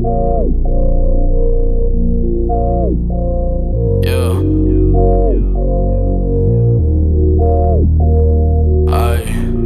Yeah. Aye.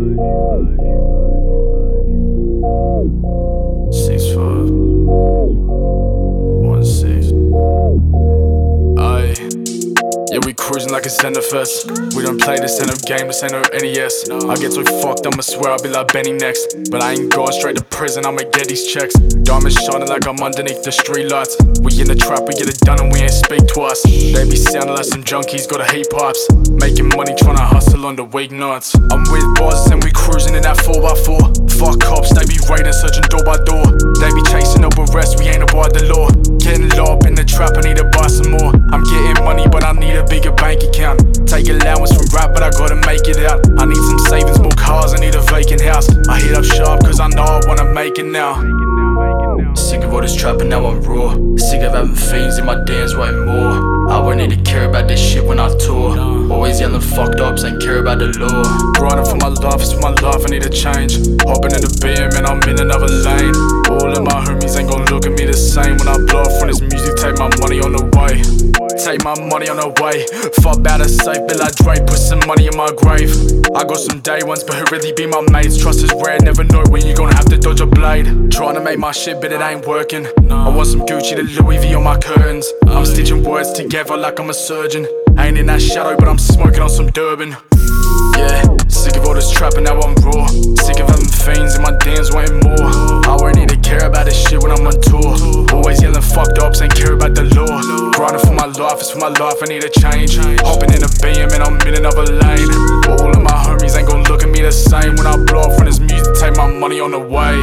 6'5", 16". Aye. Yeah, we cruising like it's Zenithest. We don't play this end of game, this ain't no NES. I get so fucked, I'ma swear I'll be like Benny next. But I ain't going straight to prison, I'ma get these checks. Diamonds shining like I'm underneath the street lights. We in the trap, we get it done and we ain't speak to us. They be sounding like some junkies, got a heat pipes. Making money, tryna hustle on the weeknights. I'm with boss and we cruising in that 4x4. Fuck cops, they be raiding, searching door by door. They be chasing up arrests, we ain't abide the law. Getting low up in the trap, I need to buy some more. I'm getting money, but I need a bigger bank account. Take allowance from rap, but I gotta make it out. I need some savings, more cars, I need a vacant house. I hit up sharp, cause I know I wanna make it now. Sick of all this trapping, now I'm raw. Sick of having fiends in my DMs wanting more. I won't need to care about this shit when I tour. Always yelling fucked ups, ain't care about the law. Grinding for my life, it's for my life, I need a change. Hopping in the BM and I'm in another lane. All of my homies ain't gon' look at me the same. When I blow up from this music, take my money on the way. Take my money on the way. Fuck about a safe, be like Drake, put some money in my grave. I got some day ones, but who really be my mates? Trust is rare, never know when you gonna have to dodge a blade. Trying to make my shit, but it ain't working. I want some Gucci to Louis V on my curtains. I'm stitching words together like I'm a surgeon. Ain't in that shadow, but I'm smoking on some Durban. Yeah, sick of all this trapping, now I'm raw. Sick of having fiends in my DMs wanting more. I won't need to care about this shit when I'm on tour. Always yelling fucked ups, ain't care about the law. Grinding for my life, it's for my life, I need a change. Hopping in a BM and I'm in another lane. All of my homies ain't gon' look at me the same. When I blow up from this music, take my money on the way.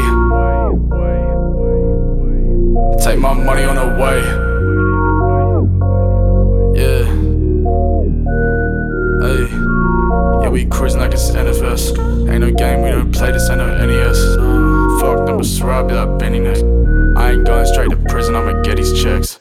Take my money on the way. Yeah. Hey. Yeah, we cruising like it's NFS. Ain't no game, we don't play this, ain't no NES. Fuck them, but swear I'll be like Benny next. I ain't going straight to prison, I'ma get these checks.